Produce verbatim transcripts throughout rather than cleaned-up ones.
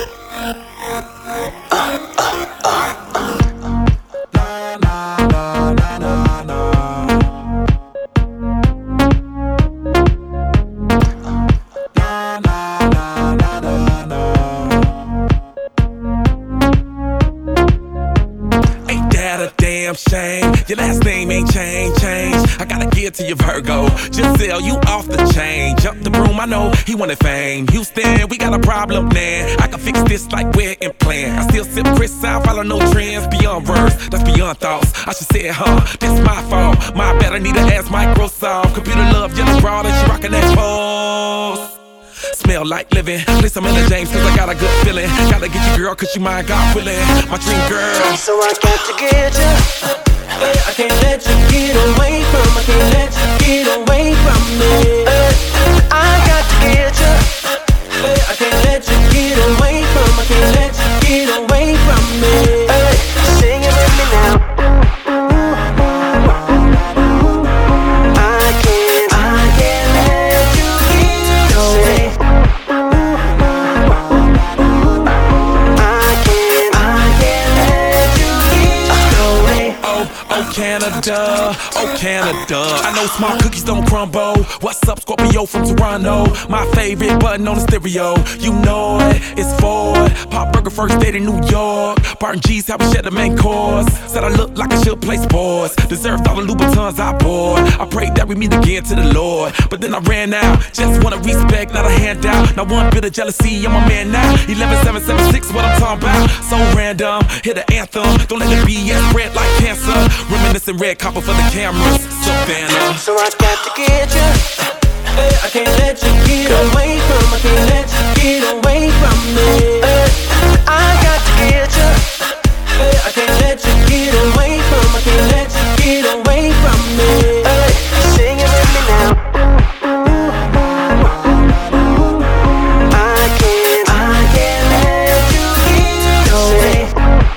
Shame, your last name ain't changed, change. I gotta give to your Virgo, just sell you off the chain. Jump the broom, I know he wanted fame. Houston, we got a problem, man. I can fix this like we're in plan. I still sip Chris out, follow no trends. Beyond words, that's beyond thoughts. I should say it, huh? This my fault. My bad, I need to ask Microsoft. Computer love, yellow broad, and she rockin' that pose. Smell like living, play some Ella James cause I got a good feeling. Gotta get you girl cause you my God willing. My dream girl. So I got to get you. Hey, I can't let you get away from, I can't let you get away from me. Hey, I got to get you. Hey, I can't let you get away from, I can't let you get away from me. Hey, sing it with me now. I can't, I can't let you get away. I can't, I can't let you get away. Oh Canada, oh Canada. I know small cookies don't crumble. What's up, Scorpio from Toronto? My favorite button on the stereo. You know it, it's Ford. Pop Burger first date in New York. Barton G's how we share the main course. Said I look like I should play sports. Deserved all the Louboutins I bought. I prayed that we meet again to the Lord, but then I ran out. Just wanna respect, not a handout. Not one bit of jealousy, I'm a man now. eleven seven seven six, what I'm talking about. So random, hear the anthem. Don't let the B S spread like cancer. Reminiscing red copper for the cameras, Savannah. So I got to get you. Hey, I can't let you get away from, I can't let you get away from me. Hey, I got to get you. Hey, I can't let you get away from, I can't let you get away from me. Hey, sing it with me now. I can't, I can't let you get away.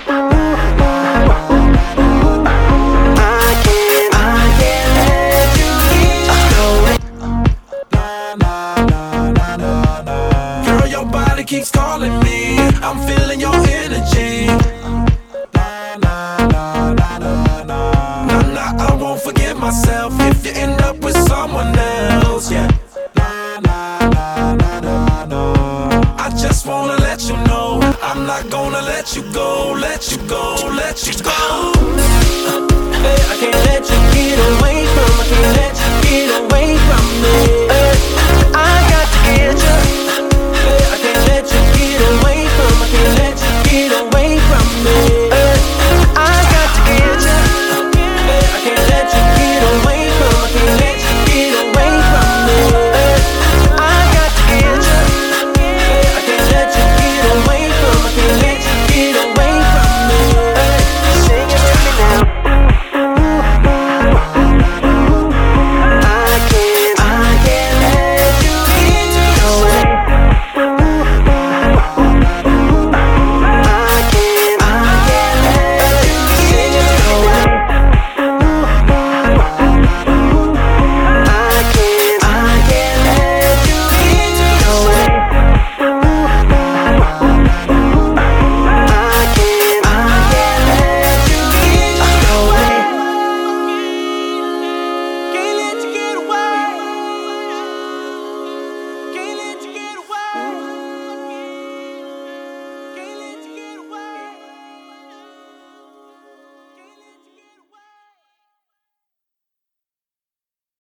Keeps calling me, I'm feeling your energy. Nah, nah, nah, nah, nah, nah. Nah, nah, I won't forgive myself if you end up with someone else, yeah. Nah, nah, nah, nah, nah, nah. I just wanna let you know I'm not gonna let you go, let you go, let you go. Hey, I can't let you get away from, I can't let you get away from me. Hey, I got to get you. Hey, I can't let you get away.